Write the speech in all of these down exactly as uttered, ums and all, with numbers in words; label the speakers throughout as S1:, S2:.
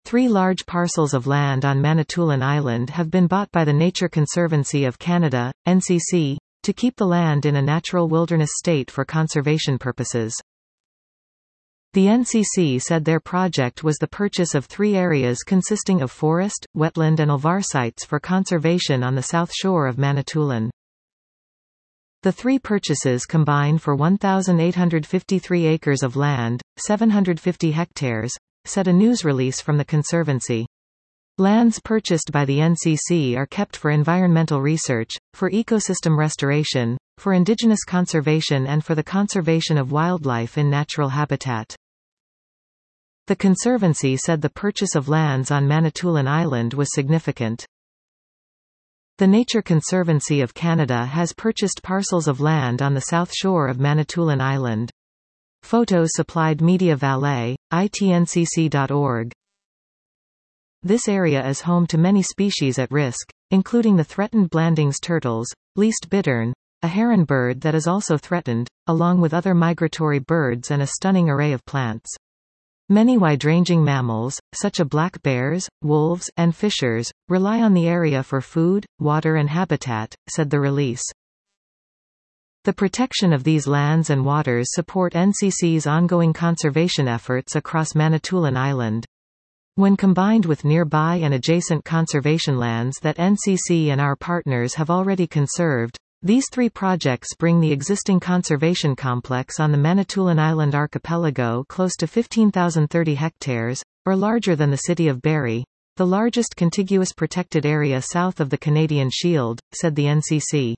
S1: Three large parcels of land on Manitoulin Island have been bought by the Nature Conservancy of Canada, N C C, to keep the land in a natural wilderness state for conservation purposes. The N C C said their project was the purchase of three areas consisting of forest, wetland and ulvar sites for conservation on the south shore of Manitoulin. The three purchases combine for one thousand eight hundred fifty-three acres of land, seven hundred fifty hectares, said a news release from the Conservancy. Lands purchased by the N C C are kept for environmental research, for ecosystem restoration, for indigenous conservation and for the conservation of wildlife in natural habitat. The Conservancy said the purchase of lands on Manitoulin Island was significant. The Nature Conservancy of Canada has purchased parcels of land on the south shore of Manitoulin Island. Photos supplied Media Vallée, I T N C C dot org. This area is home to many species at risk, including the threatened Blandings turtles, least bittern, a heron bird that is also threatened, along with other migratory birds and a stunning array of plants. Many wide-ranging mammals, such as black bears, wolves, and fishers, rely on the area for food, water and habitat, said the release. The protection of these lands and waters support N C C's ongoing conservation efforts across Manitoulin Island. When combined with nearby and adjacent conservation lands that N C C and our partners have already conserved, these three projects bring the existing conservation complex on the Manitoulin Island archipelago close to fifteen thousand thirty hectares, or larger than the city of Barrie, the largest contiguous protected area south of the Canadian Shield, said the N C C.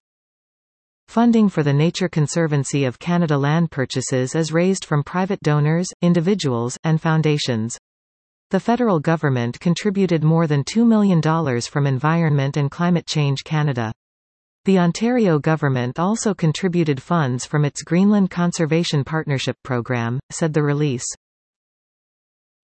S1: Funding for the Nature Conservancy of Canada land purchases is raised from private donors, individuals, and foundations. The federal government contributed more than two million dollars from Environment and Climate Change Canada. The Ontario government also contributed funds from its Greenland Conservation Partnership Program, said the release.